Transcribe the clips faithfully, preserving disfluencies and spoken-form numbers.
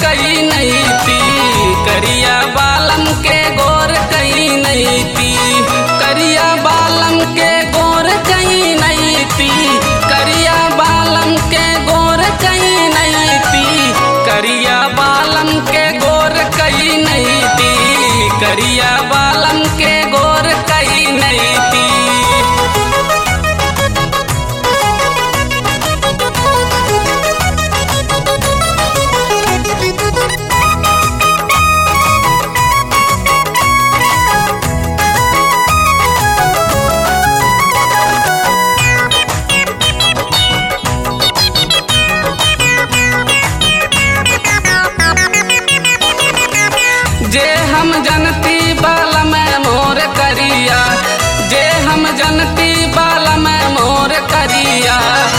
कई नहीं थी, करिया बालम के गोर कई नहीं थी, करिया बालम के गोर कई नहीं थी, करिया बालम के गोर कई नहीं थी, करिया बालम के गोर कई नहीं थी, करिया बालम के गोर कई नहीं थी। जे हम जनती बाल में मोर करिया, जे हम जनती बाल में मोर करिया,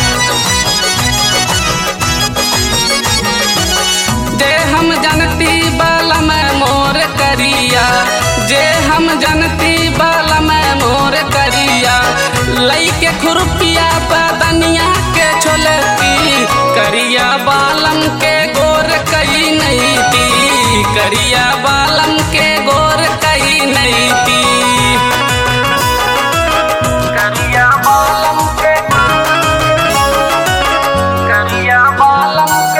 जे हम जनती बाल में मोर करिया, जे हम जनती बाल में मोर करिया, लई के खुरपिया बदनिया के छोलती, करिया बालम के गोर कई नहीं थी, करिया बालम के गोर कई नहीं थी, करिया बालम के करिया बालम के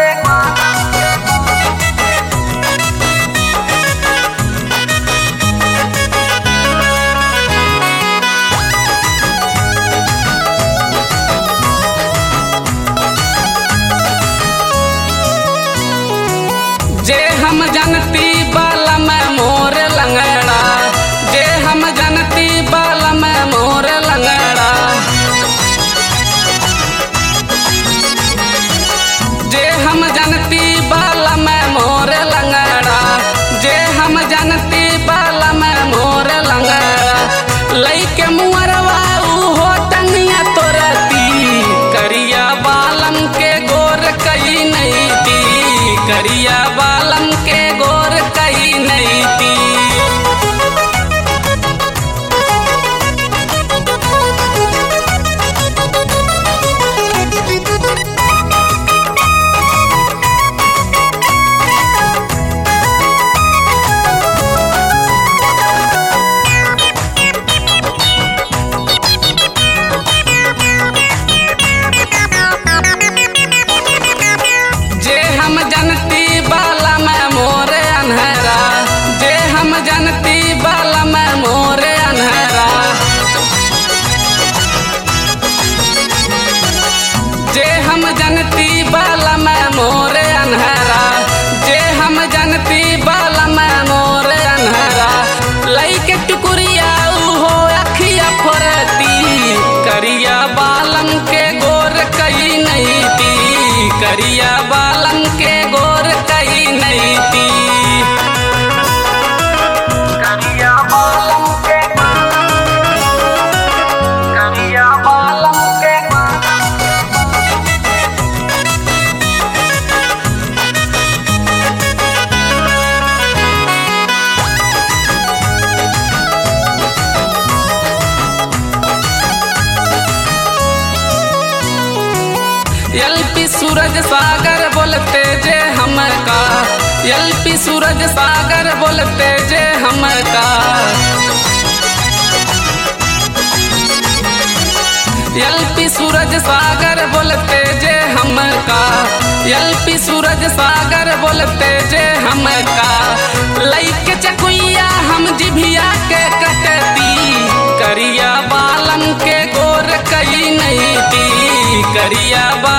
जे हम जनती बाल में मोर लंगड़ा, जे हम जनती बाल में मोर लंगड़ा, जे हम जनती बाल में मोर लंगड़ा, जे हम जनती बाल में मोर लंगड़ा, लई के मुअरवा हो टंगिया तोरती, करिया बालम के गोर कई नहीं थी, करिया बालम के गोर कई नहीं थी। जे हम जनती बाल में मोर अनहरा, जे हम जनती बाल में मोर अनहरा, जे हम जनती बाल में मोर अनहरा, जे हम जनती बाल में मोर अनहरा, लई के टुकुरिया हो अखिया फोरती, करिया बालम के गोर कई नहीं थी, करिया बालम के गोर कई नहीं थी, करिया बालम के करिया बालम के एलपी सूरज सागर बोलते जे हमका, एलपी सूरज सागर बोलते जे हमका, एलपी सूरज सागर बोलते जे हमका, एलपी सूरज सागर बोलते जे हमका, लई के चकुइया हम जिभिया के कटती, करिया बालम के गोर कई नहीं थी, करिया